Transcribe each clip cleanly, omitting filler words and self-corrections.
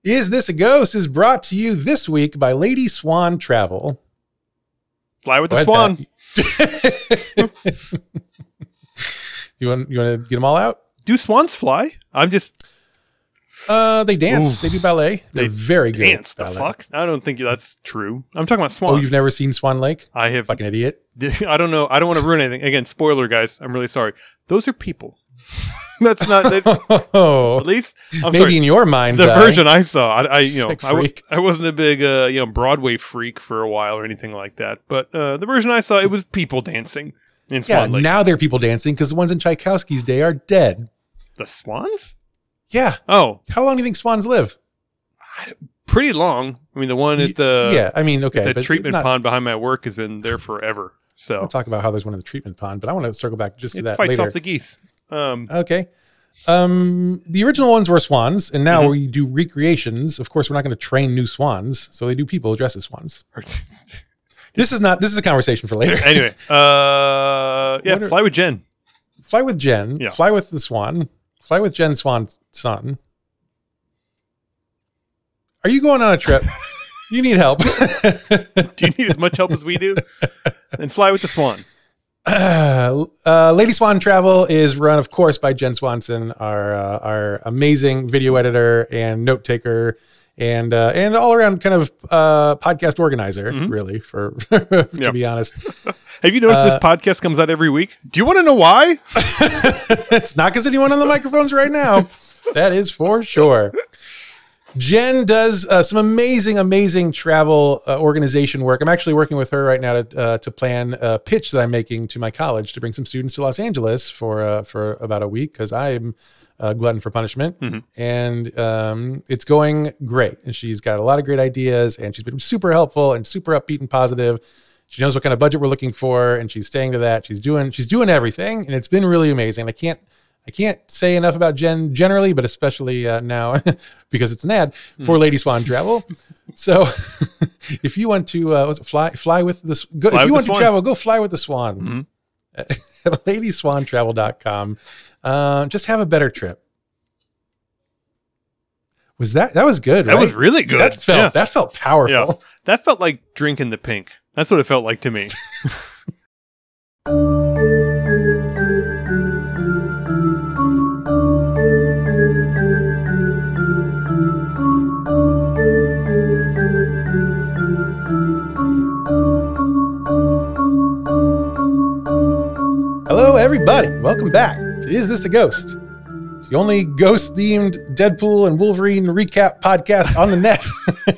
Is This a Ghost is brought to you this week by Lady Swan Travel. Fly with the Swan. You want to get them all out? Do swans fly? I'm just... They dance. Ooh. They do ballet. They're very good. Dance. At The ballet. fuck? I don't think that's true. I'm talking about swans. Oh, you've never seen Swan Lake? I have. Fucking idiot. I don't know. I don't want to ruin anything. Again, spoiler, guys. I'm really sorry. Those are people. That's not... Oh, At least... I'm maybe sorry. in your mind's The eye. version I saw, Sick freak. I wasn't a big, Broadway freak for a while or anything like that. But the version I saw, it was people dancing in Yeah, Swan Lake. now they're people dancing because the ones in Tchaikovsky's day are dead. The swans? Yeah. Oh, How long do you think swans live? pretty long. I mean, the one at the yeah, I mean, okay. the but treatment not- pond behind my work has been there forever. So We'll talk about how there's one in the treatment pond, but I want to circle back just to it that fights later. off the geese. Okay. The original ones were swans, and now Mhm. we do recreations. Of course, we're not going to train new swans, so they do people dressed as swans. This is a conversation for later. Anyway, What are- fly with Jen. Fly with Jen. Yeah. Fly with the swan. Fly with Jen Swan's son. Are you going on a trip? You need help. Do you need as much help as we do? Then fly with the swan. Lady Swan Travel is run, of course, by Jen Swanson, our amazing video editor and note taker, and all around kind of podcast organizer, Mhm. really. Yeah. To be honest, Have you noticed this podcast comes out every week? Do you want to know why? it's not because anyone on the microphones right now. That is for sure. Jen does some amazing travel organization work. I'm actually working with her right now to plan a pitch that I'm making to my college to bring some students to Los Angeles for about a week because I'm a glutton for punishment. Mhm. And it's going great. And she's got a lot of great ideas, and she's been super helpful and super upbeat and positive. She knows what kind of budget we're looking for, and she's staying to that. She's doing everything, and it's been really amazing. I can't say enough about Jen generally, but especially now because it's an ad for Lady Swan Travel. So if you want to fly with the go, Fly if with you the want swan. to travel, go fly with the swan Mhm. at ladyswantravel.com. Just have a better trip. That was good? That right? was really good. That felt powerful. Yeah. That felt like drinking the pink. That's what it felt like to me. Hello, everybody. Welcome back to Is This a Ghost? It's the only ghost-themed Deadpool and Wolverine recap podcast on the net.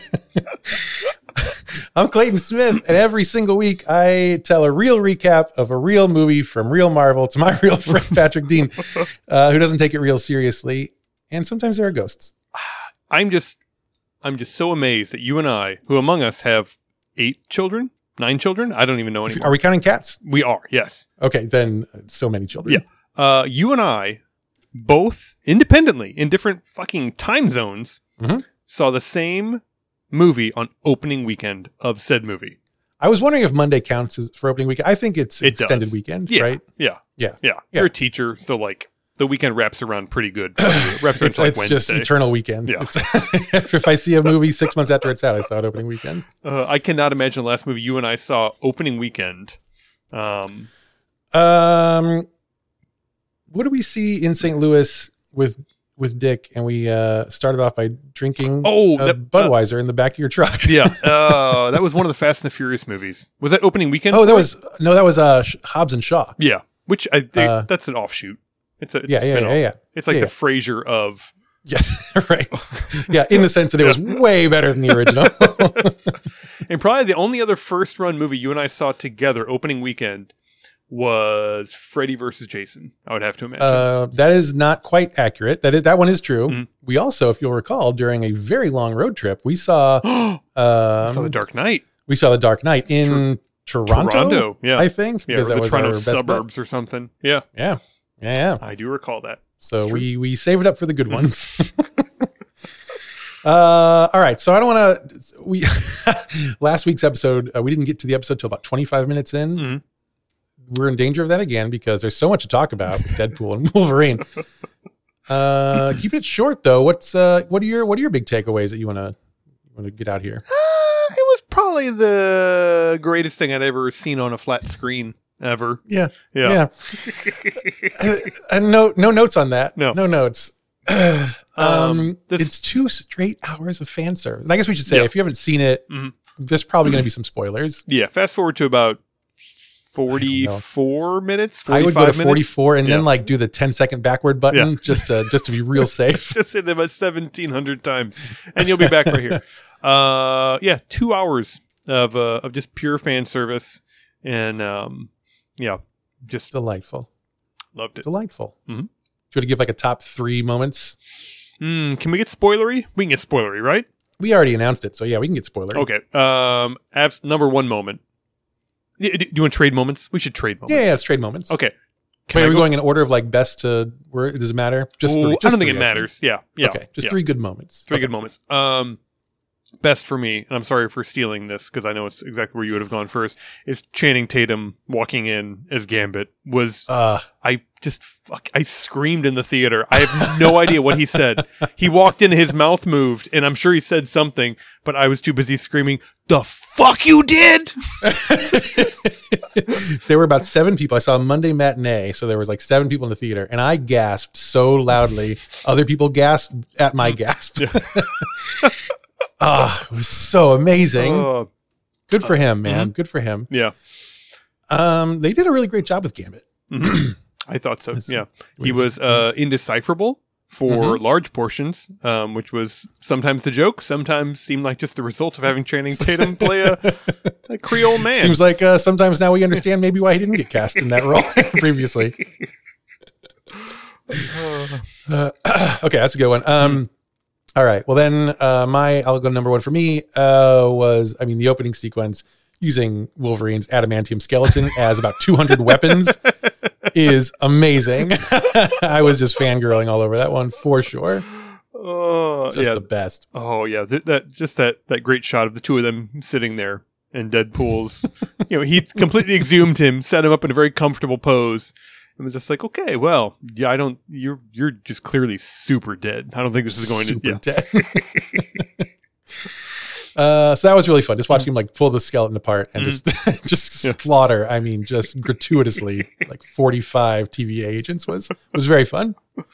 I'm Clayton Smith, and every single week I tell a real recap of a real movie from real Marvel to my real friend Patrick Dean, who doesn't take it real seriously. And sometimes there are ghosts. I'm just so amazed that you and I, who among us have 9 children? I don't even know anymore. Are we counting cats? We are, yes. Okay, then so many children. Yeah. You and I, both independently in different fucking time zones, Mhm. saw the same movie on opening weekend of said movie. I was wondering if Monday counts for opening weekend. I think it's It extended does. weekend, Yeah. right? Yeah. Yeah. Yeah. You're a teacher, so like the weekend wraps around pretty good. Wraps around It's to like just Wednesday. eternal weekend. Yeah. It's, if I see a movie 6 months after it's out, I saw it opening weekend. I cannot imagine the last movie you and I saw opening weekend. What do we see in St. Louis with Dick? And we started off by drinking Budweiser in the back of your truck. Yeah. That was one of the Fast and the Furious movies. Was that opening weekend? Oh, that was Hobbs and Shaw. Yeah. Which that's an offshoot. It's a Yeah. spin-off. It's like Yeah. the Frasier of... Yeah, right. Yeah, in the sense that it was way better than the original. And probably the only other first-run movie you and I saw together opening weekend was Freddy versus Jason, I would have to imagine. That is not quite accurate. That one is true. Mhm. We also, if you'll recall, during a very long road trip, we saw I saw The Dark Knight. We saw The Dark Knight in Toronto. Yeah. I think. Yeah, because or that the was Toronto our best bet. suburbs or something. Yeah. Yeah. I do recall that. So It's true. we save it up for the good ones. All right. So I don't want to. Last week's episode, we didn't get to the episode till about 25 minutes in. Mhm. We're in danger of that again because there's so much to talk about with Deadpool and Wolverine. Keep it short though. What are your big takeaways that you want to get out here? It was probably the greatest thing I'd ever seen on a flat screen ever. Yeah. And no notes on that. No notes. It's 2 straight hours of fan service. And I guess we should say, if you haven't seen it, there's probably going to be some spoilers. Yeah. Fast forward to about 44 minutes. 45 I would go to 44 minutes. and then do the 10-second backward button just to be real safe. Just hit it about 1,700 times, and you'll be back right here. 2 hours of just pure fan service, and just delightful. Loved it. Delightful. Mm-hmm. Do you want to give a top 3 moments? Can we get spoilery? We can get spoilery, right? We already announced it, so yeah, we can get spoilery. Okay. Number 1 moment. Do you want to trade moments? We should trade moments. Yeah, it's trade moments. Okay. Wait, are we going in order of best to where does it matter? Just 3. I don't think it matters. Yeah. Okay. Just 3 good moments. 3 good moments. Best for me, and I'm sorry for stealing this because I know it's exactly where you would have gone first, is Channing Tatum walking in as Gambit was, I screamed in the theater. I have no idea what he said. He walked in, his mouth moved, and I'm sure he said something, but I was too busy screaming, "The fuck you did!" There were about 7 people. I saw a Monday matinee, so there was 7 people in the theater, and I gasped so loudly. Other people gasped at my gasp. It was so amazing. Good for him, man. Good for him. Yeah. They did a really great job with Gambit. I thought so. Yeah. He was indecipherable for large portions, which was sometimes the joke, sometimes seemed like just the result of having Channing Tatum play a Creole man. Seems like sometimes now we understand maybe why he didn't get cast in that role previously. Okay, that's a good one. All right. Well, then I'll go number 1 for me was the opening sequence using Wolverine's adamantium skeleton as about 200 weapons is amazing. I was just fangirling all over that one for sure. The best. Oh yeah, that great shot of the two of them sitting there and Deadpool's. He completely exhumed him, set him up in a very comfortable pose. It was just okay, well, yeah, you're just clearly super dead. I don't think this is going super dead. So that was really fun. Just watching him pull the skeleton apart and just slaughter. Just gratuitously 45 TVA agents was very fun.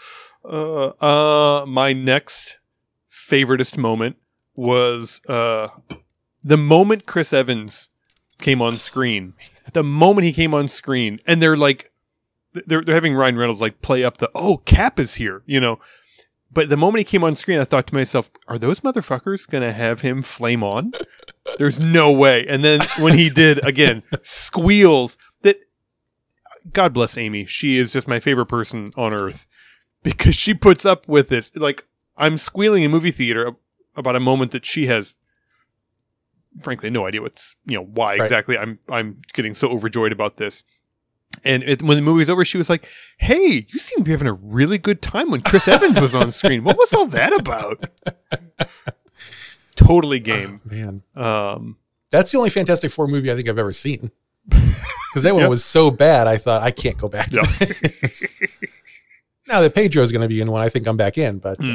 My next favoritist moment was the moment Chris Evans came on screen. The moment he came on screen, and they're having Ryan Reynolds play up the Cap is here, But the moment he came on screen, I thought to myself, are those motherfuckers going to have him flame on? There's no way. And then when he did, again, squeals. That, God bless Amy. She is just my favorite person on earth because she puts up with this. I'm squealing in movie theater about a moment that she has, frankly, no idea why exactly I'm getting so overjoyed about this. And when the movie's over, she was like, "Hey, you seem to be having a really good time when Chris Evans was on screen. What was all that about?" Totally game. Man. That's the only Fantastic Four movie I think I've ever seen. Because that one was so bad, I thought, I can't go back to it. Now that Pedro's going to be in one, I think I'm back in. But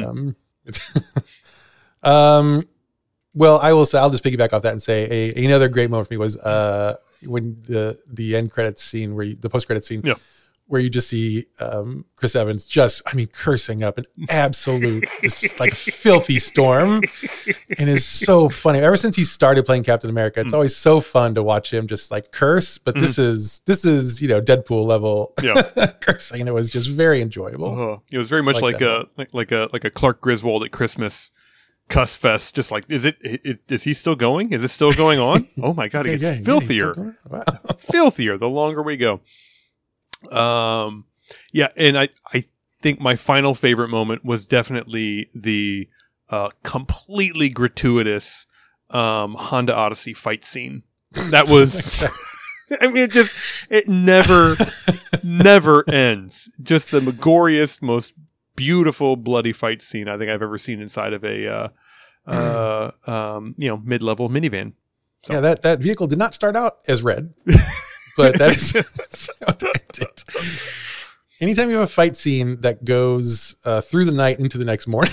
well, I will say, I'll just piggyback off that and say another great moment for me was when the end credits scene the post credits scene where you just see Chris Evans cursing up an absolute filthy storm, and is so funny. Ever since he started playing Captain America, it's always so fun to watch him just curse. But this is Deadpool level cursing, and it was just very enjoyable. It was very much like a Clark Griswold at Christmas cuss fest. Just is he still going? Is it still going on? Oh my God, it gets filthier. Wow. Filthier the longer we go. And I think my final favorite moment was definitely the completely gratuitous Honda Odyssey fight scene. That was it never ends. Just the goriest, most beautiful bloody fight scene I think I've ever seen inside of a mid-level minivan. So. Yeah, that vehicle did not start out as red. But that is Anytime you have a fight scene that goes through the night into the next morning,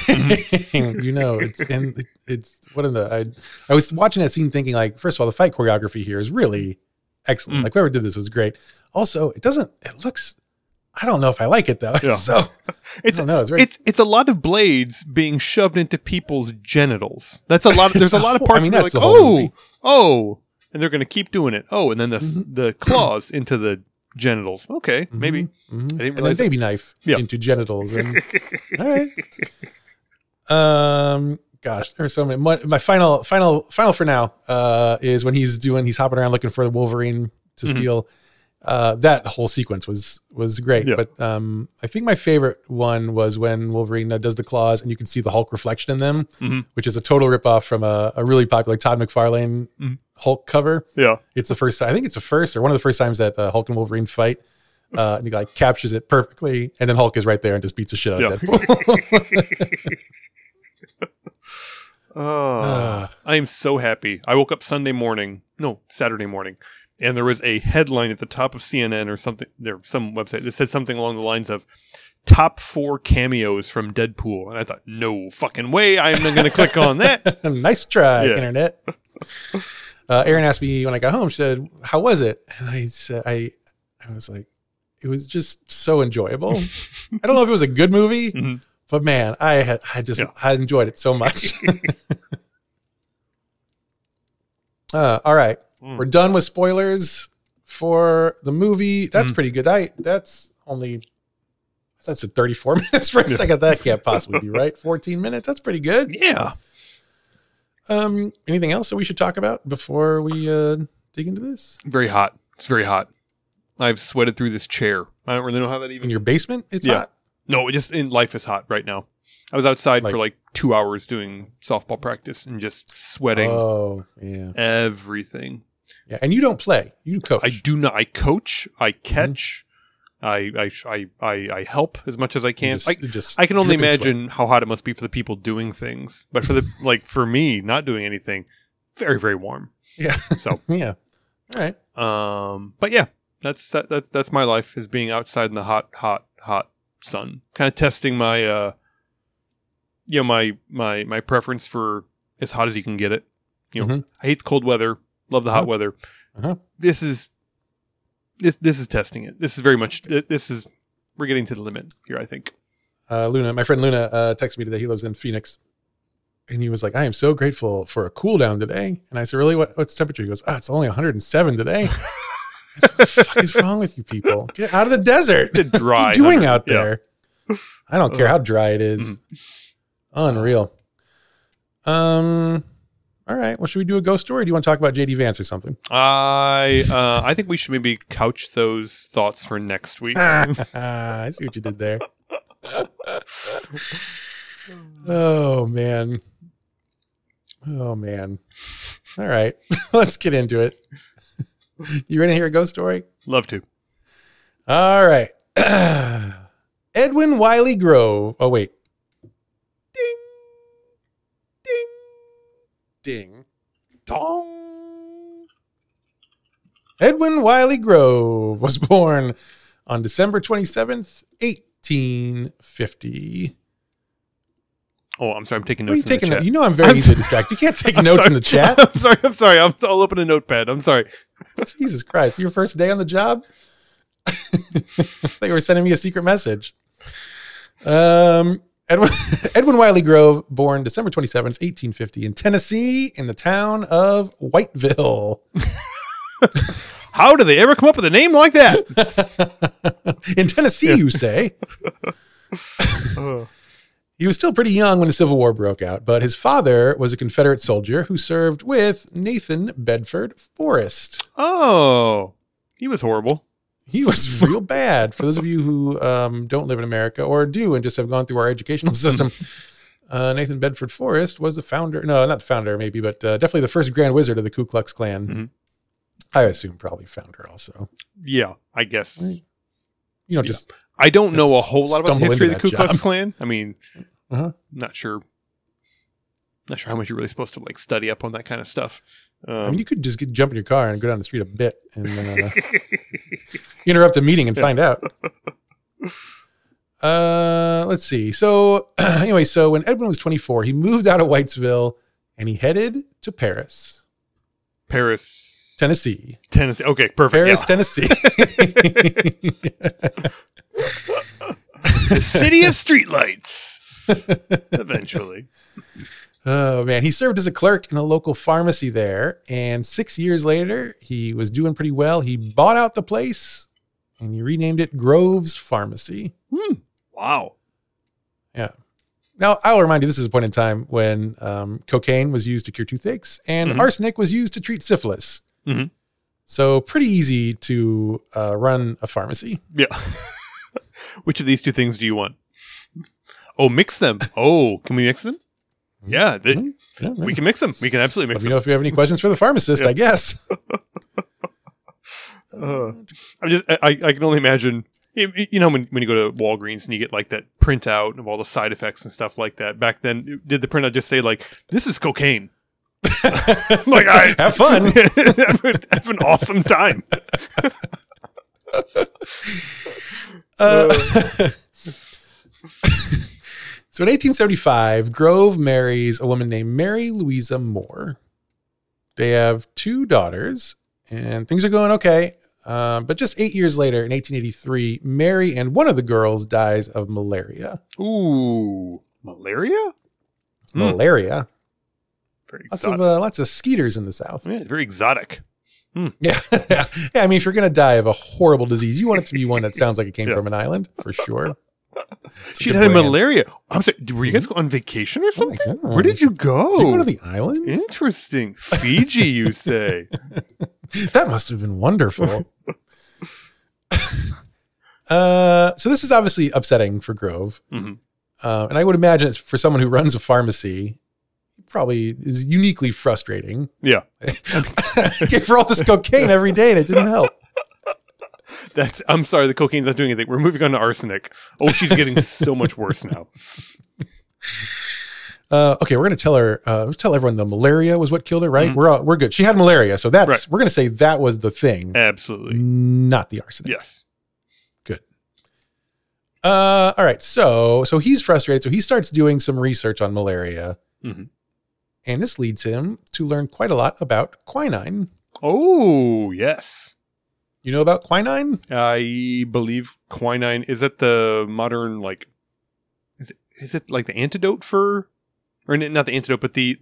it's one of the. I was watching that scene thinking, like, first of all, the fight choreography here is really excellent. Like, whoever did this was great. Also, it looks. I don't know if I like it though. Yeah. So I don't know. It's a lot of blades being shoved into people's genitals. That's a lot. There's a lot of parts where you're like, oh, and they're going to keep doing it. Oh, and then the claws into the genitals. Okay, maybe. I didn't realize. And then baby knife into genitals. And, all right. Gosh, there's so many. My final for now is when he's hopping around looking for the Wolverine to steal. That whole sequence was great. But I think my favorite one was when Wolverine does the claws and you can see the Hulk reflection in them, which is a total ripoff from a really popular Todd McFarlane Hulk cover. Yeah, it's the first time. I think it's the first or one of the first times that Hulk and Wolverine fight. And he like captures it perfectly, and then Hulk is right there and just beats the shit out of Deadpool. I am so happy. I woke up Saturday morning, and there was a headline at the top of CNN or something, some website that said something along the lines of top 4 cameos from Deadpool. And I thought, no fucking way, I'm not going to click on that. Nice try, internet. Erin asked me when I got home, she said, how was it? And I said, I was like, it was just so enjoyable. I don't know if it was a good movie, but man, I enjoyed it so much. All right. We're done with spoilers for the movie. That's pretty good. That's at 34 minutes for a second. That can't possibly be right. 14 minutes. That's pretty good. Yeah. Anything else that we should talk about before we dig into this? Very hot. It's very hot. I've sweated through this chair. I don't really know how that even. In your basement? It's hot? No, just in life is hot right now. I was outside for like 2 hours doing softball practice and just sweating. Oh, yeah. Everything. Yeah, and you don't play. You coach. I do not. I coach. I catch. I help as much as I can. I can only imagine how hot it must be for the people doing things, but for me not doing anything, very very warm. Yeah. So yeah. All right. But yeah, that's my life, is being outside in the hot sun, kind of testing my my preference for as hot as you can get it. I hate the cold weather. Love the hot weather. This is testing it. This is very much. We're getting to the limit here, I think. Luna, my friend Luna, texted me today. He lives in Phoenix, and he was like, "I am so grateful for a cool down today." And I said, "Really? What's temperature?" He goes, "It's only 107 today." I said, what the fuck is wrong with you people? Get out of the desert. It's dry. What are you doing out there? Yeah. I don't care how dry it is. Unreal. All right. Well, should we do a ghost story? Or do you want to talk about JD Vance or something? I think we should maybe couch those thoughts for next week. I see what you did there. Oh man. All right. Let's get into it. You ready to hear a ghost story? Love to. All right. Edwin Wiley Grove. Oh, wait. Ding. Dong. Edwin Wiley Grove was born on December 27th, 1850. Oh, I'm sorry. I'm taking notes in the chat. You know I'm very easy to distract. You can't take notes in the chat. I'm sorry. I'll open a notepad. I'm sorry. Jesus Christ. Your first day on the job? They were sending me a secret message. Edwin Wiley Grove, born December 27th, 1850, in Tennessee, in the town of Whiteville. How do they ever come up with a name like that? In Tennessee, you say? He was still pretty young when the Civil War broke out, but his father was a Confederate soldier who served with Nathan Bedford Forrest. Oh, he was horrible. He was real bad. For those of you who don't live in America or do and just have gone through our educational system, Nathan Bedford Forrest was the founder. No, not the founder, maybe, but definitely the first Grand Wizard of the Ku Klux Klan. Mm-hmm. I assume probably founder also. Yeah, I guess. You know, just I don't know a whole lot about the history of the Ku Klux Klan. I mean, not sure. Not sure how much you're really supposed to like study up on that kind of stuff. I mean, you could just jump in your car and go down the street a bit and interrupt a meeting and find out. Let's see. So anyway, so when Edwin was 24, he moved out of Whitesville and he headed to Paris, Tennessee. Okay, perfect. Paris, Yeah. Tennessee. The city of streetlights. Eventually. Oh man, he served as a clerk in a local pharmacy there, and 6 years later, he was doing pretty well. He bought out the place and he renamed it Grove's Pharmacy. Wow. Yeah. Now, I'll remind you, this is a point in time when cocaine was used to cure toothaches and arsenic was used to treat syphilis. Mhm. So pretty easy to run a pharmacy. Yeah. Which of these two things do you want? Oh, mix them. Oh, can we mix them? Yeah, Yeah, we can mix them. We can absolutely Let mix me them. know if you have any questions for the pharmacist, I guess. I can only imagine. You know, when you go to Walgreens and you get like that printout of all the side effects and stuff like that. Back then, did the printout just say like, "This is cocaine"? Like, Have fun. have an awesome time. So in 1875, Grove marries a woman named Mary Louisa Moore. They have 2 daughters, and things are going okay. But just 8 years later, in 1883, Mary and one of the girls dies of malaria. Ooh, malaria? Malaria. Very Lots exotic. lots of skeeters in the South. Yeah, it's very exotic. Yeah. Yeah. I mean, if you're going to die of a horrible disease, you want it to be one that sounds like it came from an island, for sure. She had malaria. I'm sorry. Were you guys on vacation or something? God. Where did you go? Did you go to the island? Interesting. Fiji, you say? That must have been wonderful. So this is obviously upsetting for Grove. And I would imagine it's for someone who runs a pharmacy, probably is uniquely frustrating. Yeah. Gave her all this cocaine every day and it didn't help. I'm sorry, the cocaine's not doing anything. We're moving on to arsenic. Oh, she's getting so much worse now. Okay, we're gonna tell her. Tell everyone the malaria was what killed her, right? We're good. She had malaria, so that's Right. we're gonna say that was the thing, Absolutely. not the arsenic. Yes. Good. All right. So he's frustrated, so he starts doing some research on malaria, Mhm. and this leads him to learn quite a lot about quinine. Oh, yes. You know about quinine? I believe quinine is it the modern like is it like the antidote for or not the antidote but the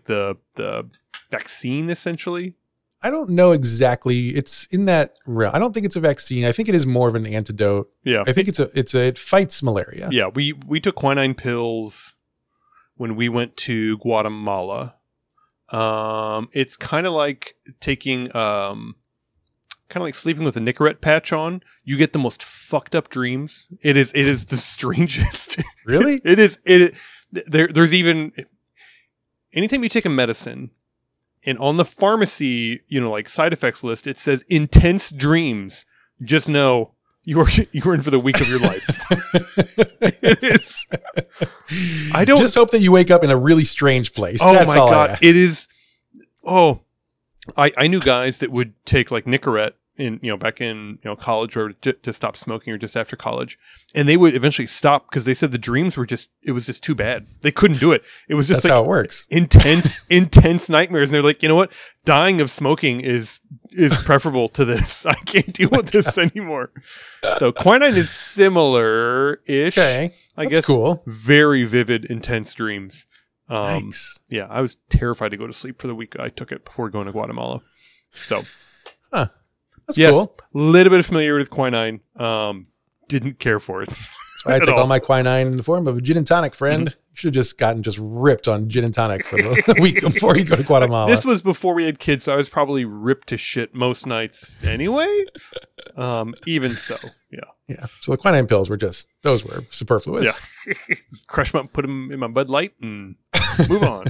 vaccine essentially? I don't know exactly. It's in that realm. I don't think it's a vaccine. I think it is more of an antidote. Yeah. I think it fights malaria. Yeah, we took quinine pills when we went to Guatemala. It's kind of like taking kind of like sleeping with a Nicorette patch on. You get the most fucked up dreams. It is the strangest. Really? There's even anytime you take a medicine and on the pharmacy, like side effects list, it says intense dreams. Just know you are in for the week of your life. It is. I don't just hope that you wake up in a really strange place. Oh That's my all I god! ask. It is. Oh, I knew guys that would take like Nicorette in back in college or to stop smoking or just after college, and they would eventually stop because they said the dreams were just too bad. They couldn't do it. It was just That's how it works. intense nightmares. And they're like, you know what? Dying of smoking is preferable to this. I can't deal with this anymore. So quinine is similar-ish. Okay, I that's guess cool. very vivid, intense dreams. Nice. Yeah, I was terrified to go to sleep for the week I took it before going to Guatemala. So, That's yes, cool. a little bit familiar with quinine. Didn't care for it. That's why I at take all all. my quinine in the form of a gin and tonic, friend. You should have just gotten ripped on gin and tonic for the week before you go to Guatemala. This was before we had kids, so I was probably ripped to shit most nights anyway. Even so, yeah. Yeah. So the quinine pills those were superfluous. Yeah. Crush them up, put them in my Bud Light, and move on.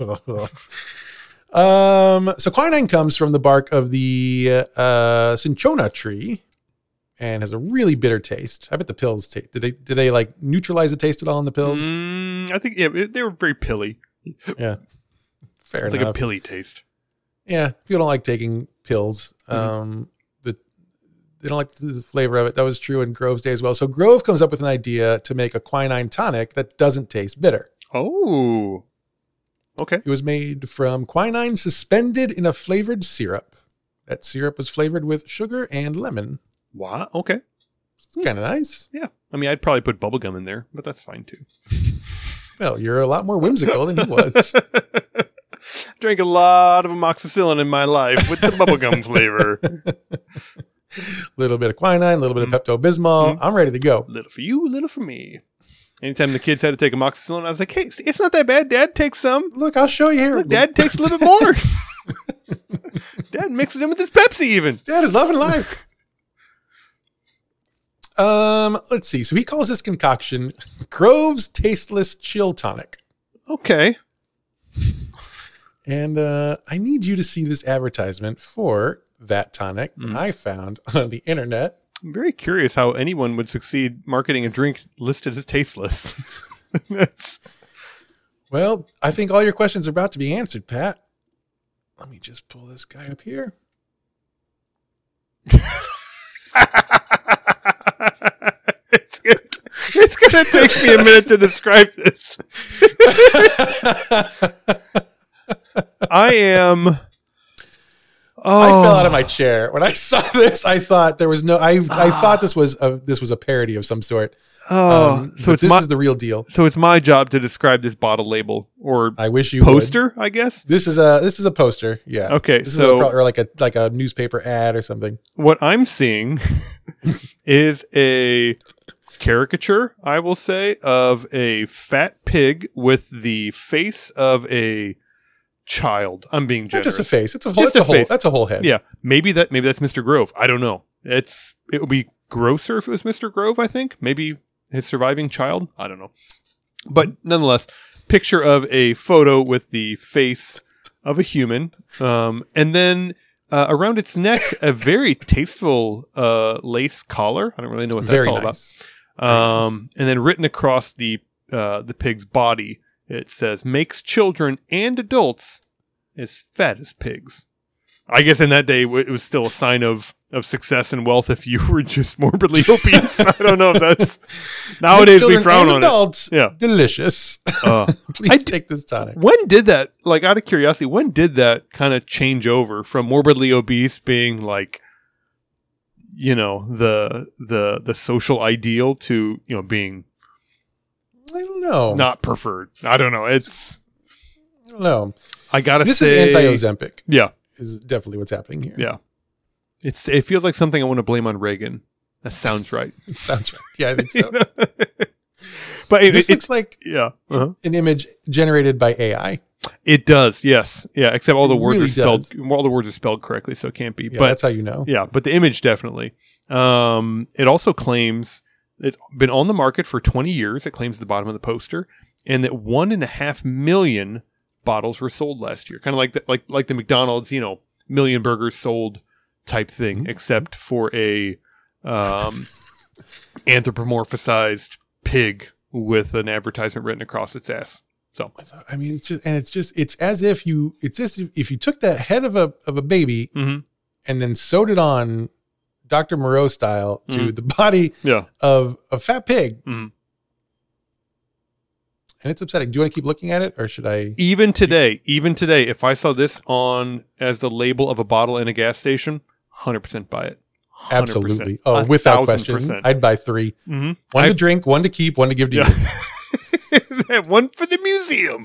So quinine comes from the bark of the cinchona tree and has a really bitter taste. I bet the pills taste. Did they like neutralize the taste at all in the pills? I think they were very pilly. Yeah. Fair It's enough. like a pilly taste. Yeah. People don't like taking pills. They don't like the flavor of it. That was true in Grove's day as well. So Grove comes up with an idea to make a quinine tonic that doesn't taste bitter. Oh. Okay. It was made from quinine suspended in a flavored syrup. That syrup was flavored with sugar and lemon. Wow. Okay. It's kind of nice. Yeah. I mean, I'd probably put bubblegum in there, but that's fine too. Well, you're a lot more whimsical than he was. Drank a lot of amoxicillin in my life with the bubblegum flavor. A little bit of quinine, a little bit of Pepto-Bismol. I'm ready to go. Little for you, little for me. Anytime the kids had to take amoxicillin, I was like, hey, it's not that bad. Dad takes some. Look, I'll show you here. Look, Dad takes a little bit more. Dad mixes it in with his Pepsi even. Dad is loving life. Let's see. So he calls this concoction Grove's Tasteless Chill Tonic. Okay. And I need you to see this advertisement for that tonic that I found on the internet. I'm very curious how anyone would succeed marketing a drink listed as tasteless. Well, I think all your questions are about to be answered, Pat. Let me just pull this guy up here. It's going to take me a minute to describe this. I am... I fell out of my chair when I saw this. I thought there was no. I thought this was a parody of some sort. So this is the real deal. So it's my job to describe this bottle label or I wish you poster. would. I guess this is a poster. Yeah. Okay. This so is or like a newspaper ad or something. What I'm seeing is a caricature, I will say, of a fat pig with the face of a child. I'm being generous. Not just a face. It's a whole. That's a whole head. Yeah. Maybe that's Mr. Grove. I don't know. It would be grosser if it was Mr. Grove, I think. Maybe his surviving child. I don't know. But nonetheless, picture of a photo with the face of a human. And then around its neck, a very tasteful lace collar. I don't really know what that's all about. And then written across the pig's body, it says, makes children and adults as fat as pigs. I guess in that day, it was still a sign of success and wealth if you were just morbidly obese. I don't know if that's... Nowadays, we frown on adults, it. Yeah. Delicious. Please take this tonic. When did that, like out of curiosity, when did that kind of change over from morbidly obese being like, you know, the social ideal to, you know, being... I don't know. Not preferred. I don't know. I don't know. I gotta this say... This is anti-Ozempic. Yeah. Is definitely what's happening here. Yeah. It feels like something I want to blame on Reagan. That sounds right. It sounds right. Yeah, I think so. But this looks like an image generated by AI. It does, yes. Yeah, except all the words really are spelled all the words are spelled correctly, so it can't be. Yeah, but that's how you know. Yeah, but the image definitely. It also claims it's been on the market for 20 years. It claims at the bottom of the poster, and that 1.5 million bottles were sold last year. Kind of like the McDonald's, you know, million burgers sold type thing, except for a anthropomorphized pig with an advertisement written across its ass. So I mean, it's as if you took that head of a baby and then sewed it on Dr. Moreau style to the body of a fat pig. And it's upsetting. Do you want to keep looking at it, or should I? Even today, if I saw this on as the label of a bottle in a gas station, 100% buy it. 100%. Absolutely. Oh, without question. I'd buy 3. One to drink, one to keep, one to give to you. One for the museum.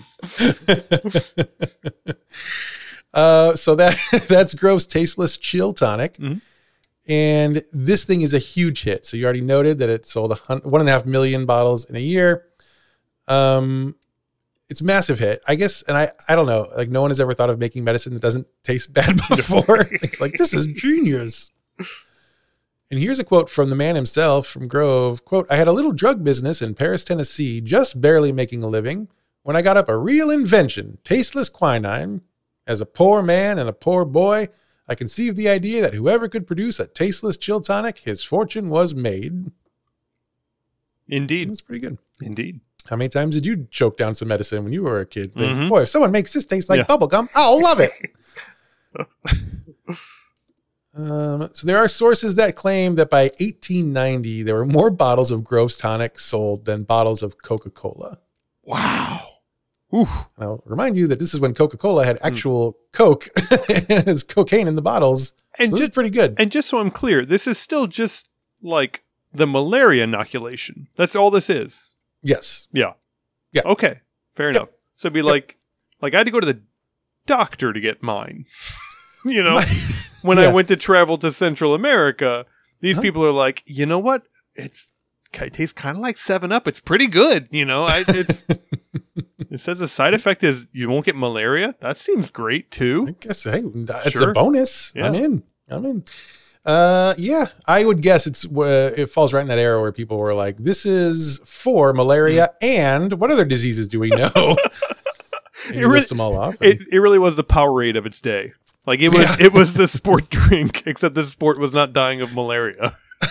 So that's Grove's Tasteless Chill Tonic. And this thing is a huge hit. So you already noted that it sold 1.5 million bottles in a year. It's a massive hit, I guess. And I don't know, like no one has ever thought of making medicine that doesn't taste bad before. It's like, this is genius. And here's a quote from the man himself from Grove. Quote, I had a little drug business in Paris, Tennessee, just barely making a living when I got up a real invention, tasteless quinine. As a poor man and a poor boy, I conceived the idea that whoever could produce a tasteless chill tonic, his fortune was made. Indeed. That's pretty good. Indeed. How many times did you choke down some medicine when you were a kid? Think, boy, if someone makes this taste like bubble gum, I'll love it. So there are sources that claim that by 1890, there were more bottles of Grove's tonic sold than bottles of Coca-Cola. Wow. Oof. And I'll remind you that this is when Coca-Cola had actual Coke and it's cocaine in the bottles. And so this is pretty good. And just so I'm clear, this is still just like the malaria inoculation. That's all this is. Yes. Yeah. Yeah. Okay. Fair enough. So it'd be like I had to go to the doctor to get mine. You know, when I went to travel to Central America, these people are like, you know what? It tastes kind of like 7-Up. It's pretty good. You know, it says the side effect is you won't get malaria. That seems great too. I guess, hey, it's a bonus. Yeah. I'm in. Yeah, I would guess it falls right in that era where people were like, this is for malaria and what other diseases do we know? You list them all off. It really was the Powerade of its day. Like it was the sport drink, except the sport was not dying of malaria.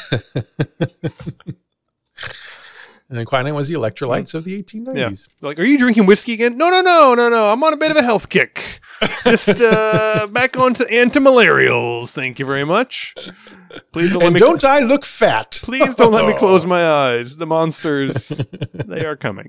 And then quinine was the electrolytes of the 1890s. Yeah. Like, are you drinking whiskey again? No. I'm on a bit of a health kick. Just back onto antimalarials. Thank you very much. Please don't I look fat? Please don't let me close my eyes. The monsters, they are coming.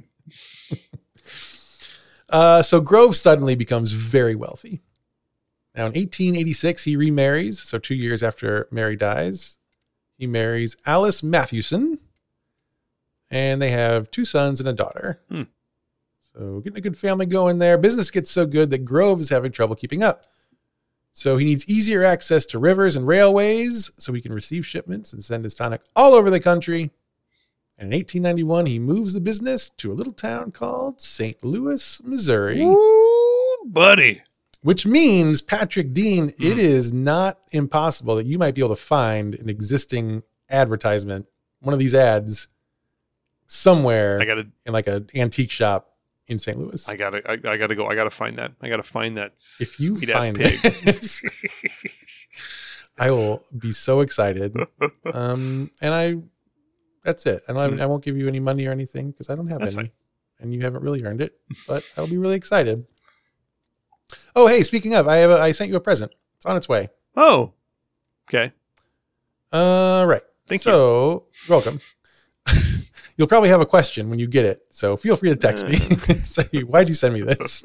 So Grove suddenly becomes very wealthy. Now, in 1886, he remarries. So 2 years after Mary dies, he marries Alice Mathewson. And they have 2 sons and a daughter. So getting a good family going there. Business gets so good that Grove is having trouble keeping up. So he needs easier access to rivers and railways so he can receive shipments and send his tonic all over the country. And in 1891, he moves the business to a little town called St. Louis, Missouri. Ooh, buddy. Which means, Patrick Dean, it is not impossible that you might be able to find an existing advertisement, one of these ads, somewhere in like an antique shop in St. Louis. I gotta go. I gotta find that. If you find it, I will be so excited. That's it. I won't give you any money or anything because I don't have any, fine. And you haven't really earned it. But I'll be really excited. Oh, hey! Speaking of, I sent you a present. It's on its way. Oh, okay. Right. Thank you. So, welcome. You'll probably have a question when you get it. So feel free to text me and say, why'd you send me this?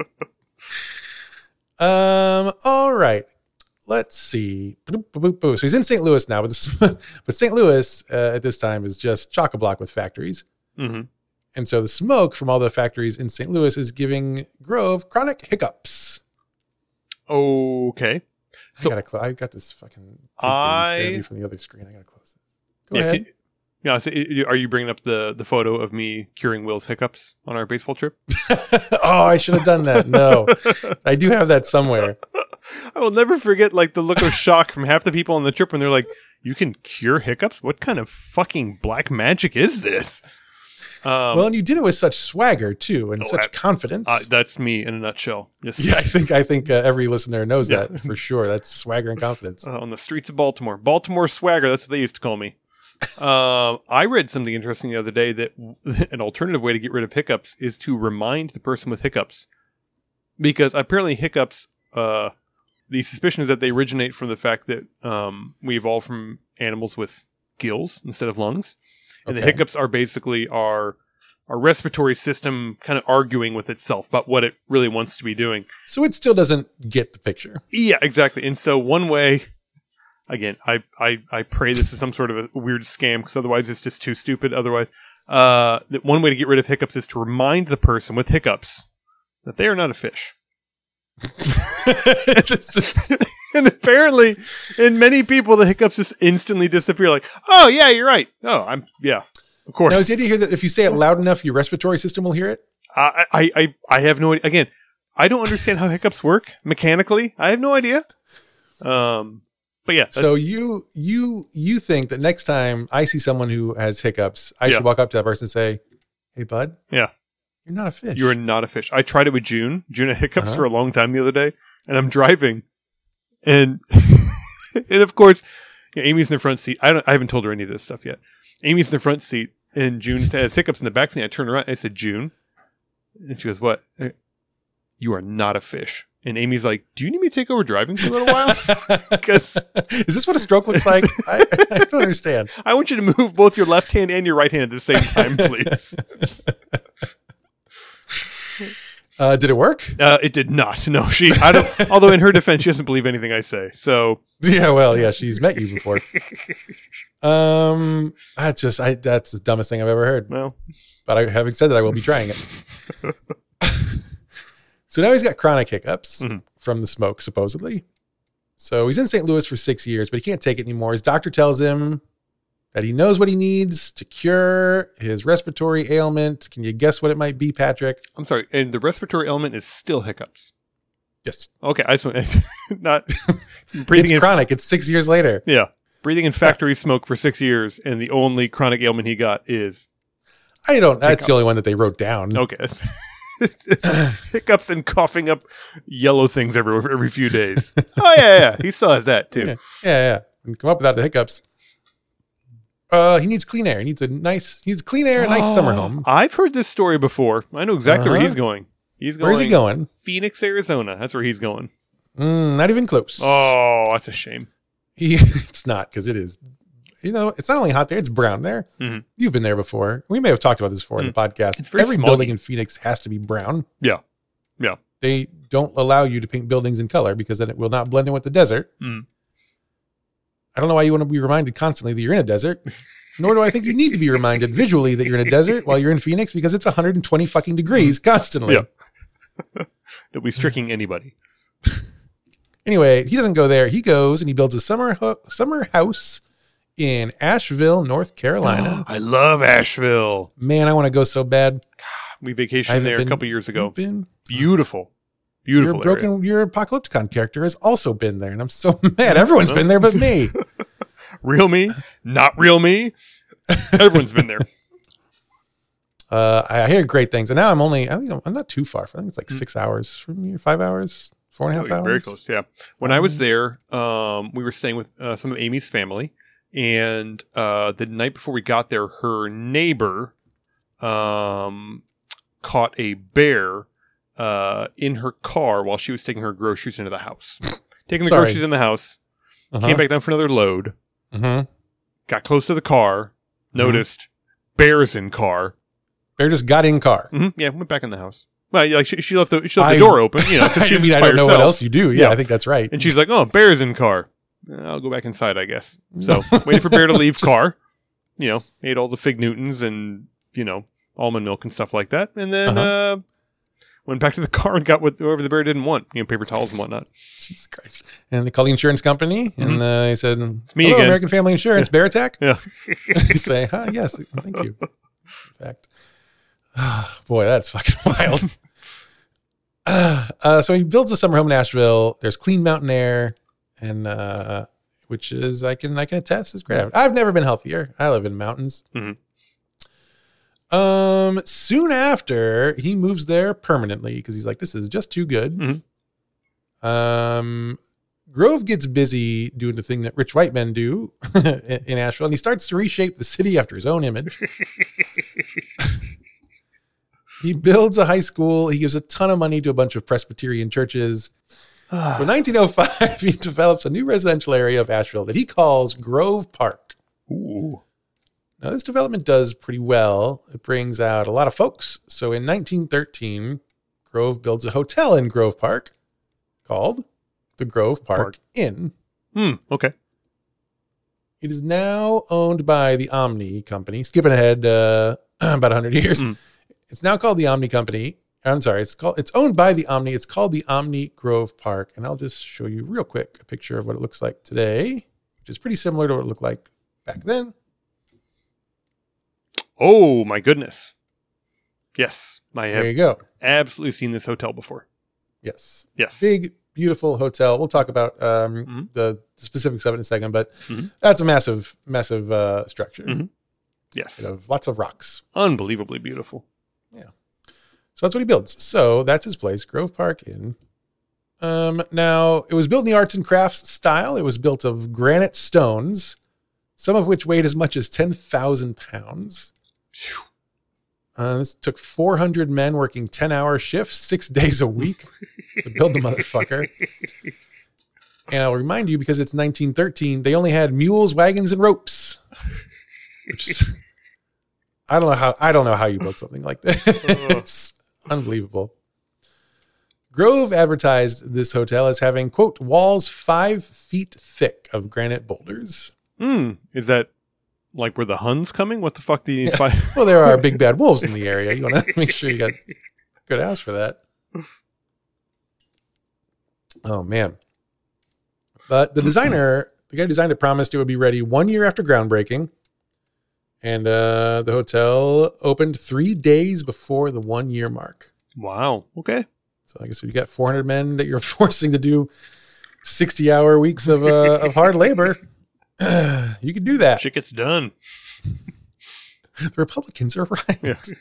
All right. Let's see. So he's in St. Louis now, but St. Louis at this time is just chock-a-block with factories. Mm-hmm. And so the smoke from all the factories in St. Louis is giving Grove chronic hiccups. Okay. So I got this fucking from the other screen. I got to close it. Go ahead. So are you bringing up the photo of me curing Will's hiccups on our baseball trip? Oh, I should have done that. No, I do have that somewhere. I will never forget like the look of shock from half the people on the trip when they're like, "You can cure hiccups? What kind of fucking black magic is this?" Well, and you did it with such swagger too, and such confidence. That's me in a nutshell. Yes. Yeah, I think every listener knows that for sure. That's swagger and confidence on the streets of Baltimore. Baltimore swagger. That's what they used to call me. I read something interesting the other day that an alternative way to get rid of hiccups is to remind the person with hiccups, because apparently hiccups, the suspicion is that they originate from the fact that we evolved from animals with gills instead of lungs, and the hiccups are basically our respiratory system kind of arguing with itself about what it really wants to be doing. So it still doesn't get the picture. Yeah, exactly. And so one way. Again, I pray this is some sort of a weird scam because otherwise it's just too stupid. Otherwise, that one way to get rid of hiccups is to remind the person with hiccups that they are not a fish. And apparently, in many people, the hiccups just instantly disappear. Like, oh yeah, you're right. Oh, of course. Now, is the idea here that if you say it loud enough, your respiratory system will hear it? I have no idea. Again, I don't understand how hiccups work mechanically. I have no idea. But yeah. So you think that next time I see someone who has hiccups, I should walk up to that person and say, "Hey, bud. Yeah. You're not a fish. You are not a fish." I tried it with June. June had hiccups for a long time the other day, and I'm driving, and and of course, Amy's in the front seat. I haven't told her any of this stuff yet. Amy's in the front seat, and June has hiccups in the back seat. I turned around and I said, "June," and she goes, "What?" "You are not a fish." And Amy's like, do you need me to take over driving for a little while? Because is this what a stroke looks like? I don't understand. I want you to move both your left hand and your right hand at the same time, please. Did it work? It did not. No, although in her defense, she doesn't believe anything I say. So yeah, well, yeah, she's met you before. That's the dumbest thing I've ever heard. Well, but having said that, I will be trying it. So now he's got chronic hiccups from the smoke, supposedly. So he's in St. Louis for 6 years, but he can't take it anymore. His doctor tells him that he knows what he needs to cure his respiratory ailment. Can you guess what it might be, Patrick? I'm sorry. And the respiratory ailment is still hiccups. Yes. Okay. I just want not breathing. It's chronic. It's 6 years later. Yeah. Breathing in factory smoke for 6 years. And the only chronic ailment he got is. That's the only one that they wrote down. Okay. Hiccups and coughing up yellow things every few days. Oh yeah. He still has that too. Yeah. And come up without the hiccups. He needs clean air. He needs clean air, a nice summer home. I've heard this story before. I know exactly where he's going. Where's he going? Phoenix, Arizona. That's where he's going. Not even close. Oh, that's a shame. It's not, because it is. It's not only hot there, it's brown there. Mm-hmm. You've been there before. We may have talked about this before in the podcast. It's very Every smoggy. building in Phoenix has to be brown. Yeah. They don't allow you to paint buildings in color because then it will not blend in with the desert. Mm. I don't know why you want to be reminded constantly that you're in a desert. Nor do I think you need to be reminded visually that you're in a desert while you're in Phoenix, because it's 120 fucking degrees constantly. Yeah. Nobody's tricking anybody. Anyway, he doesn't go there. He goes and he builds a summer house in Asheville, North Carolina. I love Asheville. Man, I want to go so bad. We vacationed there a couple years ago. Been? Beautiful. Your Apocalypticon character has also been there, and I'm so mad. Everyone's been there but me. Real me, not real me. Everyone's been there. I hear great things, and now I'm not too far. I think it's like 6 hours from here, 5 hours, 4.5 hours. Very close. Yeah. When I was there, we were staying with some of Amy's family, and the night before we got there, her neighbor caught a bear in her car while she was taking her groceries into the house. Taking the groceries in the house, came back down for another load, got close to the car, noticed bears in car. Bear just got in car. Yeah, went back in the house. Well, like she left the door open, because she was by I don't know herself. what else you do. Yeah, I think that's right. And she's like, "Oh, bear's in car. I'll go back inside, I guess." So waited for Bear to leave car. Ate all the Fig Newtons and almond milk and stuff like that, and then went back to the car and got whatever the bear didn't want, paper towels and whatnot. Jesus Christ! And they called the insurance company, and they said, "It's me again, American Family Insurance, bear attack." Yeah. They say, "Yes, thank you." In fact, boy, that's fucking wild. So he builds a summer home in Asheville. There's clean mountain air, and which is I can attest is great. I've never been healthier. I live in mountains. Soon after, he moves there permanently because he's like, this is just too good. Grove gets busy doing the thing that rich white men do in Asheville, and he starts to reshape the city after his own image. He builds a high school. He gives a ton of money to a bunch of Presbyterian churches. So in 1905, he develops a new residential area of Asheville that he calls Grove Park. Ooh. Now, this development does pretty well. It brings out a lot of folks. So in 1913, Grove builds a hotel in Grove Park called the Grove Park Inn. Okay. It is now owned by the Omni Company. Skipping ahead about 100 years. It's now called the Omni Company. I'm sorry, it's owned by the Omni. It's called the Omni Grove Park. And I'll just show you real quick a picture of what it looks like today, which is pretty similar to what it looked like back then. Oh my goodness. Yes. There you go. Absolutely seen this hotel before. Yes. Big, beautiful hotel. We'll talk about the specifics of it in a second, but that's a massive structure. Yes. Lots of rocks. Unbelievably beautiful. Yeah. So that's what he builds. So that's his place, Grove Park Inn. Now, it was built in the arts and crafts style. It was built of granite stones, some of which weighed as much as 10,000 pounds. This took 400 men working 10-hour shifts, 6 days a week to build the motherfucker. And I'll remind you, because it's 1913, they only had mules, wagons, and ropes. Which is, I don't know how you built something like this. Unbelievable. Grove advertised this hotel as having, quote, walls 5 feet thick of granite boulders. Is that like where the Huns coming? What the fuck do you need? Yeah. Well, there are big bad wolves in the area. You want to make sure you got a good house for that. Oh, man. But the guy who designed it promised it would be ready 1 year after groundbreaking. And the hotel opened 3 days before the 1 year mark. Wow. Okay. So I guess if you got 400 men that you're forcing to do 60-hour weeks of hard labor, you could do that. Shit gets done. The Republicans are right.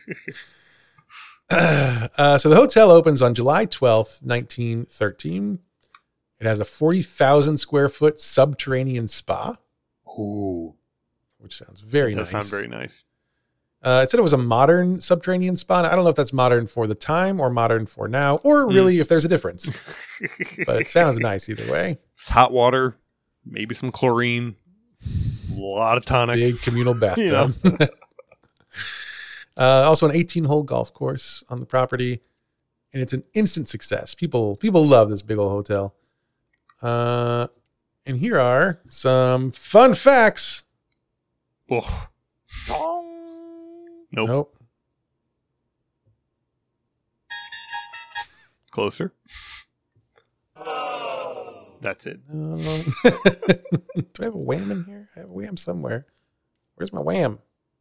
Yeah. So the hotel opens on July 12th, 1913. It has a 40,000 square foot subterranean spa. Ooh. Which sounds very nice. That does sound very nice. It said it was a modern subterranean spa. I don't know if that's modern for the time or modern for now, or really if there's a difference. But it sounds nice either way. It's hot water, maybe some chlorine, a lot of tonic. Big communal bathtub. You know? Also an 18-hole golf course on the property. And it's an instant success. People love this big old hotel. And here are some fun facts. Oh. Nope. Closer. That's it. Do I have a wham in here? I have a wham somewhere. Where's my wham?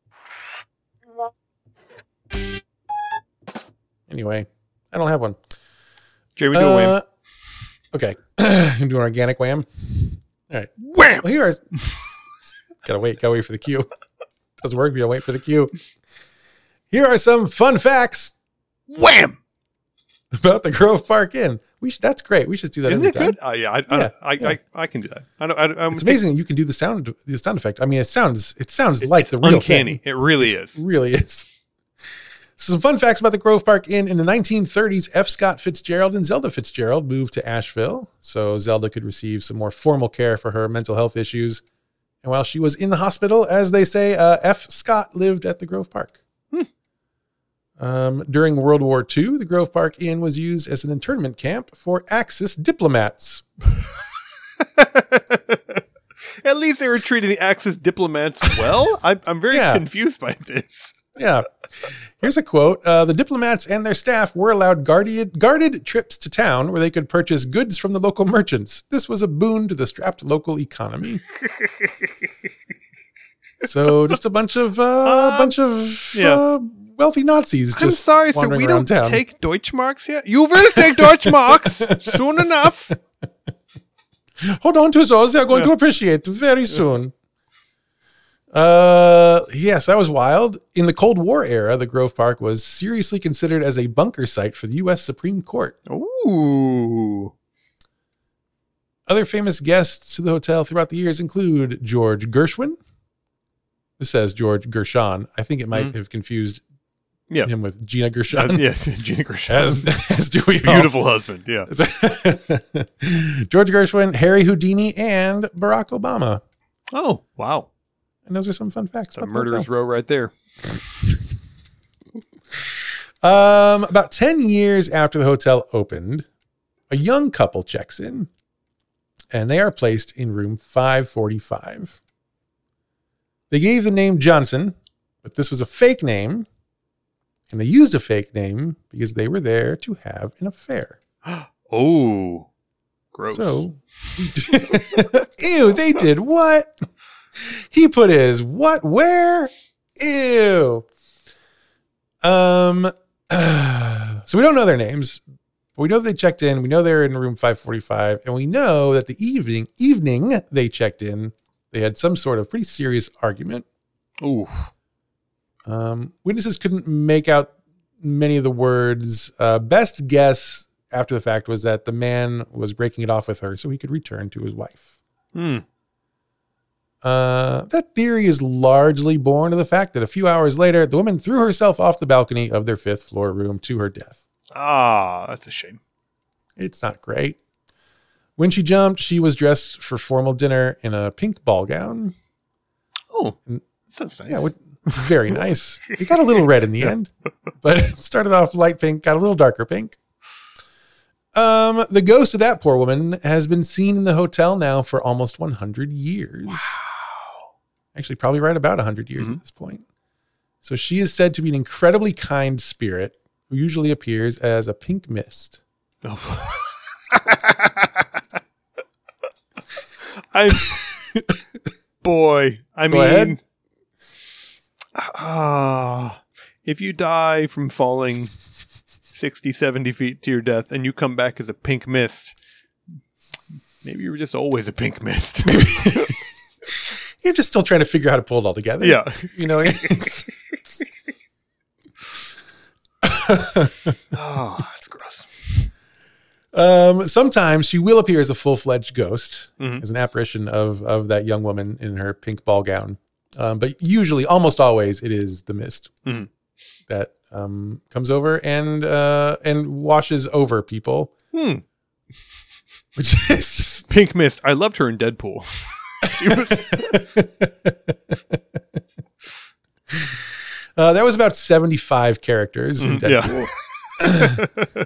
Anyway, I don't have one. Jerry, we do a wham. Okay. I'm doing organic wham. All right. Wham! Well, here are... Gotta wait for the cue. Doesn't work if you don't wait for the cue. Here are some fun facts. Wham! About the Grove Park Inn. That's great. We should do that. Isn't it time. good? I can do that. It's amazing you can do the sound effect. I mean, it sounds like the real uncanny. thing. It really is. It really is. So some fun facts about the Grove Park Inn. In the 1930s, F. Scott Fitzgerald and Zelda Fitzgerald moved to Asheville so Zelda could receive some more formal care for her mental health issues. And while she was in the hospital, as they say, F. Scott lived at the Grove Park. During World War II, the Grove Park Inn was used as an internment camp for Axis diplomats. At least they were treating the Axis diplomats well. I'm very confused by this. Yeah. Here's a quote. The diplomats and their staff were allowed guarded trips to town where they could purchase goods from the local merchants. This was a boon to the strapped local economy. So just a bunch of wealthy Nazis. I'm just sorry, so we don't take Deutschmarks yet? You will take Deutschmarks soon enough. Hold on to those. They're going to appreciate very soon. Yes, that was wild. In the Cold War era, the Grove Park was seriously considered as a bunker site for the U.S. Supreme Court. Ooh. Other famous guests to the hotel throughout the years include George Gershwin. This says George Gershon. I think it might have confused him with Gina Gershon. Yes, Gina Gershon. As do we all. Beautiful husband, yeah. George Gershwin, Harry Houdini, and Barack Obama. Oh, wow. And those are some fun facts. It's a murderer's row right there. About 10 years after the hotel opened, a young couple checks in, and they are placed in room 545. They gave the name Johnson, but this was a fake name, and they used a fake name because they were there to have an affair. Oh, gross. So, ew, they did what? He put his what? Where? Ew. So we don't know their names, but we know they checked in. We know they're in room 545, and we know that the evening they checked in, they had some sort of pretty serious argument. Ooh. Witnesses couldn't make out many of the words. Best guess after the fact was that the man was breaking it off with her so he could return to his wife. That theory is largely born of the fact that a few hours later, the woman threw herself off the balcony of their 5th floor room to her death. Ah, that's a shame. It's not great. When she jumped, she was dressed for formal dinner in a pink ball gown. Oh, sounds nice. Yeah, very nice. It got a little red in the end, but it started off light pink, got a little darker pink. The ghost of that poor woman has been seen in the hotel now for almost 100 years. Wow. Actually, probably right about 100 years at this point. So she is said to be an incredibly kind spirit who usually appears as a pink mist. Oh. Go ahead. If you die from falling 60, 70 feet to your death and you come back as a pink mist, maybe you were just always a pink mist. Maybe you're just still trying to figure out how to pull it all together. Yeah. You know, that's gross. Sometimes she will appear as a full-fledged ghost, as an apparition of that young woman in her pink ball gown. But usually, almost always, it is the mist that comes over and washes over people. Which is just Pink mist. I loved her in Deadpool. She was... that was about 75 characters in Deadpool. Yeah.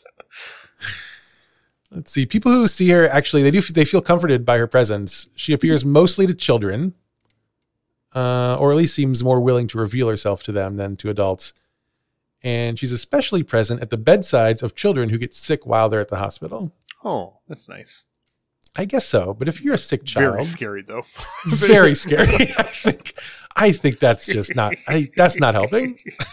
Let's see. People who see her, actually, they feel comforted by her presence. She appears mostly to children, or at least seems more willing to reveal herself to them than to adults. And she's especially present at the bedsides of children who get sick while they're at the hospital. Oh, that's nice. I guess so. But if you're a sick child, Very scary, though. very scary. I think that's just not. That's not helping.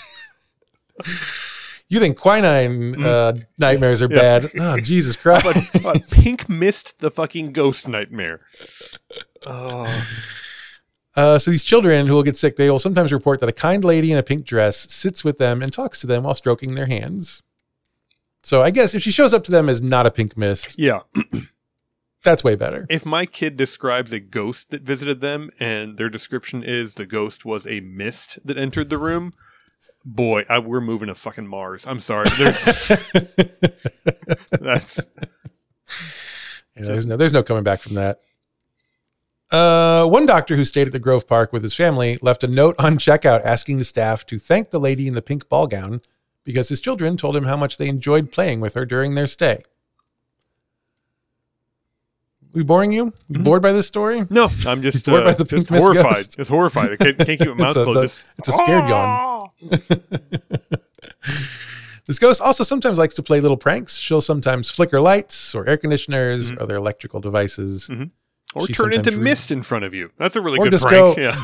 You think quinine nightmares are bad? Oh, Jesus Christ! But pink mist, the fucking ghost nightmare. Oh. So these children who will get sick, they will sometimes report that a kind lady in a pink dress sits with them and talks to them while stroking their hands. So I guess if she shows up to them as not a pink mist, Yeah. that's way better. If my kid describes a ghost that visited them and their description is the ghost was a mist that entered the room, boy, we're moving to fucking Mars. I'm sorry. That's... There's no coming back from that. One doctor who stayed at the Grove Park with his family left a note on checkout asking the staff to thank the lady in the pink ball gown because his children told him how much they enjoyed playing with her during their stay. We boring you? You bored by this story? No, I'm just, bored by the pink mist horrified. ghost? Just horrified. I can't keep my mouth closed. It's a scared yawn. This ghost also sometimes likes to play little pranks. She'll sometimes flicker lights or air conditioners or other electrical devices. Or She turn into sometimes mist in front of you. That's a really Or good just prank. go, Yeah.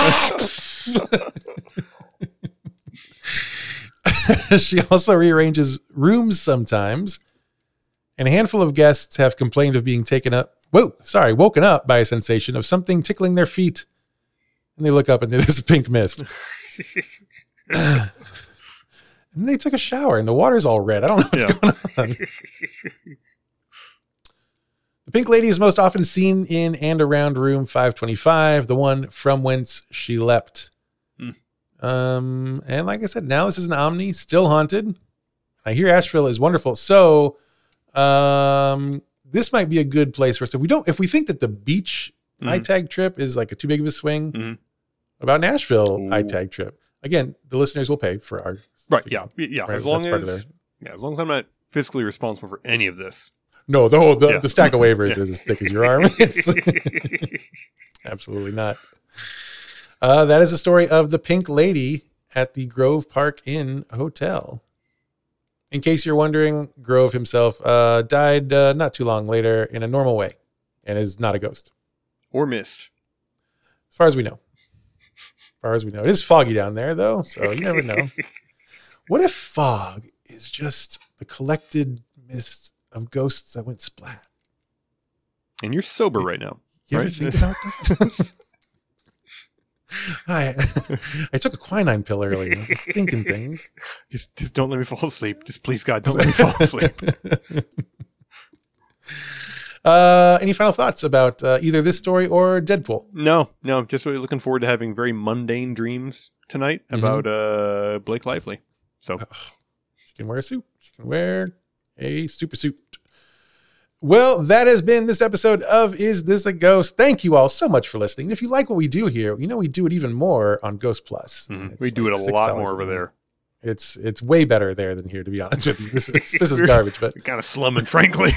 She also rearranges rooms sometimes. And a handful of guests have complained of being woken up by a sensation of something tickling their feet. And they look up and there's a pink mist. And they took a shower and the water's all red. I don't know what's going on. The pink lady is most often seen in and around room 525, the one from whence she leapt. And like I said, now this is an Omni, still haunted. I hear Asheville is wonderful. So this might be a good place for us. If we think that the beach iTag trip is like a too big of a swing, about an Asheville iTag trip. Again, the listeners will pay for our Right. Yeah. Right, As long that's as I'm not fiscally responsible for any of this. No, the stack of waivers is as thick as your arm. Absolutely not. That is the story of the pink lady at the Grove Park Inn Hotel. In case you're wondering, Grove himself died not too long later in a normal way and is not a ghost. Or mist. As far as we know. It is foggy down there, though, so you never know. What if fog is just the collected mist of ghosts that went splat? And you're sober right now. You ever think about that? I took a quinine pill earlier. I was thinking things. Just don't let me fall asleep. Just please, God, don't let me fall asleep. Any final thoughts about either this story or Deadpool? No, just really looking forward to having very mundane dreams tonight about Blake Lively. So she can wear a suit. She can wear a super suit. Well, that has been this episode of Is This a Ghost? Thank you all so much for listening. If you like what we do here, we do it even more on Ghost Plus. We do it a lot more over there. It's way better there than here, to be honest with you. This is garbage, but kind of slumming, frankly.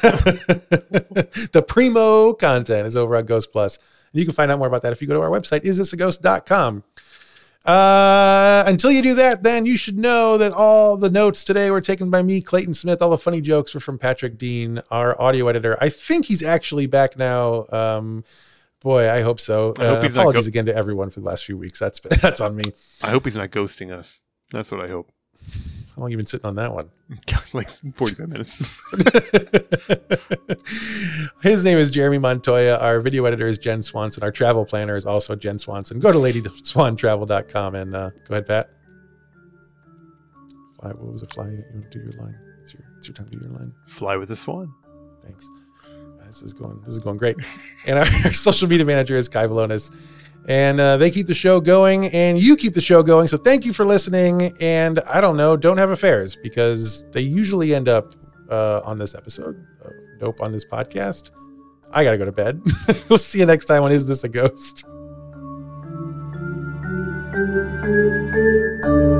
The primo content is over on Ghost Plus. And you can find out more about that if you go to our website, isthisaghost.com. Until you do that, then you should know that all the notes today were taken by me, Clayton Smith. All the funny jokes were from Patrick Dean, our audio editor. I think he's actually back now. Boy, I hope so. I hope he's apologies again to everyone for the last few weeks. That's on me. I hope he's not ghosting us. That's what I hope. How long have you been sitting on that one? Like 45 minutes. His name is Jeremy Montoya. Our video editor is Jen Swanson. Our travel planner is also Jen Swanson. Go to ladyswantravel.com and go ahead, Pat. What was it? Fly. You want to do your line? It's your time to do your line. Fly with the Swan. Thanks. This is going great. And our social media manager is Kai Valonis. And they keep the show going, and you keep the show going. So thank you for listening. And I don't have affairs, because they usually end up on this episode. Dope on this podcast. I got to go to bed. We'll see you next time on Is This a Ghost?